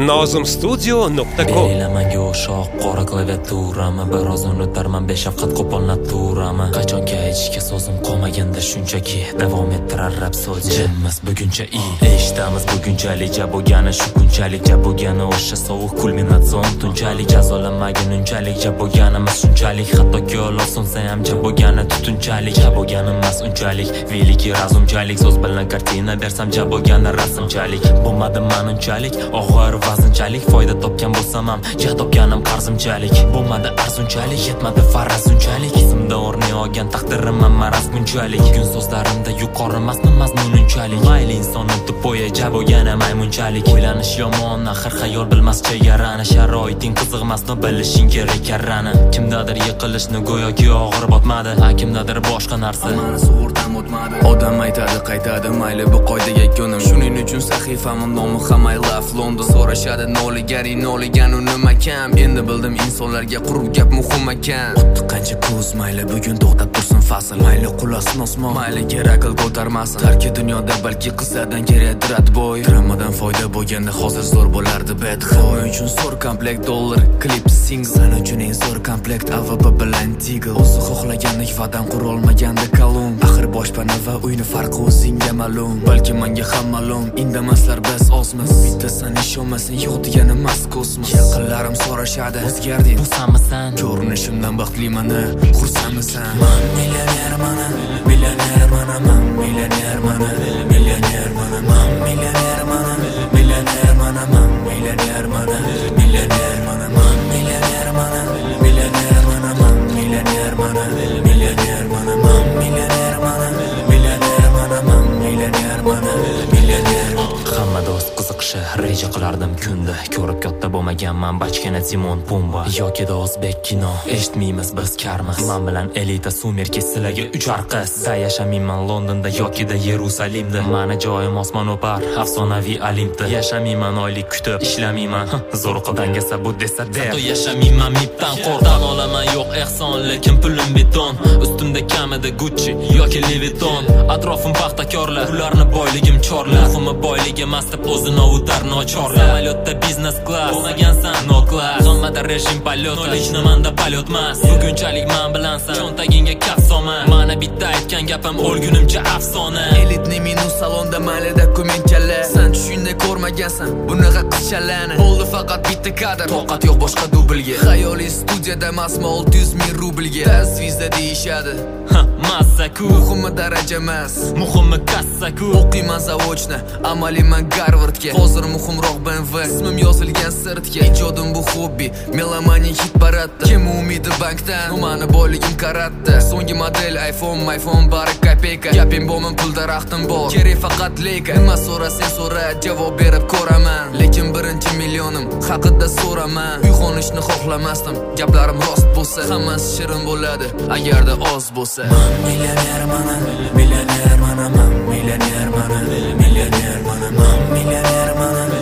nozimstudio.com. Manga o'shoq qora klaviaturami, biroz unutarman beshafqat qo'pol naturami. Qachonga aytishga so'zim qolmaganda shunchaki davom ettirar rapsodiya. Jimmiz buguncha eshitamiz bugunchalik bo'lgani shu kunchalik bo'lgani o'sha sovuq kulminatsion tunchalik jazolanmagin unchalik bo'lganimiz shunchalik hattoki olov so'nsa ham bo'lgani tutunchalik bo'lganimiz unchalik veliki razumchalik so'z bilan kartina bersam bo'lgani rasmchalik bo'lmadi manunchalik og'ir vaznchalik foyda topgan bo'lsam ham topganim qarzimchalik bo'lmadi arzunchalik yetmadi farazunchalik o'zimda o'rni olgan taqdirim maraz bunchalik bugun so'zlarimda yuqori emasmi mazmun unchalik mayli inson o'tib bo'ya bo'lgani maymunchalik o'ylanish yomon axir xayol bilmas chegarani sharoiting qiziqmasmi bilishing kerak karrani kimdadir yiqilishni go'yoki og'ir botmadi kimdadir boshqa narsa mana sug'urtam o'tmadi odam aytadi qaytadi mayli bu qoidaga ko'nim shuning uchun sahifamim nomi ham I love London so'rashadi noligani nima kam endi bildim insonlarga qurib gap muhim ekan xuddi qancha ko'z mayli bugun to'xtab tursin fasl mayli qulasin osmon mayli kerakil ko'tarmasin tarki dunyoda balki qizlardan kerakdir atboy dramadan foyda bo'lganda hozir zo'r bo'lardi bet o'yin uchun zo'r komplekt dollar klip sing san uchun eng zo'r komplekt AVP bilan Tigl o'zi xohlagandek vatan qurolmaganda kolum axir boshpana va uyni farqi o'zingga ma'lum balki menga ham ma'lum indamaslar biz ozmiz bittasan ishonmasang yo'q degani emas kosmos yaqinlarim so'rashadi o'zgarding xursandmisan ko'rinishimdan baxtliman xursandmisan man millionerman millionerman man millionerman millionerman man millionerman millionerman man millionerman millionerman man millionerman millionerman man millionerman millionerman man millionerman millionerman man millionerman millionerman hamma do'st qiziqishi reja qilardim kunda ko'rib katta bo'lmaganman bachkana Timon Pumba yoki da o'zbek kino eshitmaymiz biz karmiz men bilan elita sumerki sizlarga uchar qiz yashamayman Londonda yoki da Yerusalimda mani joyim osmon o'par afsonaviy Olimpda yashamayman oylik kutib ishlamayman zo'r qildangasa bu desa der yashamayman mipdan qo'rqdan olaman yo'q ehson lekin pulim beton ustimda kamida Gucci yoki Louis Vuitton atrofim paxtakorlar ularni boyligim chorlar muhimi boyligi emas deb o'zini ovutar nochorlar samolyotda biznes class bo'lmagansan no class zonmada rejim polyot hech nimanda polyot emas bugunchalik men bilansan cho'ntagingga kaft solman mana bitta aytgan gapim o'lgunimcha afsona elitni minus salonda mayli dokumentchalar san tushingda ko'rmagansan bunaqa qizchalarni bo'ldi faqat bitta kadr toqat yo'q boshqa dublga xayoliy studiyada emasmi 600 ming rublga tasvizda deyishadi massaku muhimi daraja emas muhimi kassaku o'qiyman zavodni amaliman Garvardga hozir muhimroq BMW ismim yozilgan sirtga ijodim bu hobbi melomaniya hit paradda kim umidi bankdan mani boyligim karatda so'nggi model iPhone bari kopeyka gapim bo'lmin pul daraxtim bor kerak faqat leyka nima so'rasang so'ra javob berib ko'raman lekin birinchi millionim haqida so'raman uyg'onishni xohlamasdim gaplarim rost bo'lsa hammasi shirin bo'ladi agarda oz bo'lsa man millionerman millionerman man millionerman millionerman man millionerman